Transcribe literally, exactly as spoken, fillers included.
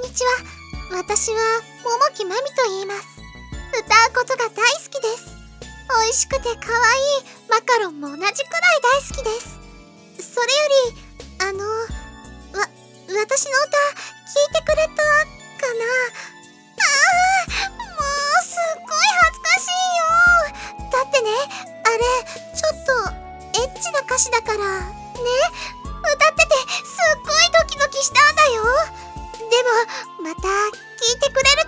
にちは。私は桃木まみと言います。歌うことが大好きです。美味しくて可愛いマカロンも同じくらい大好きです。それよりあのわ私の歌聞いてくれたかな。あーもうすっごい恥ずかしいよ。だってね、あれちょっとエッチな歌詞だからね。歌っててすっごいドキドキしたんだよ。でもまた聞いてくれる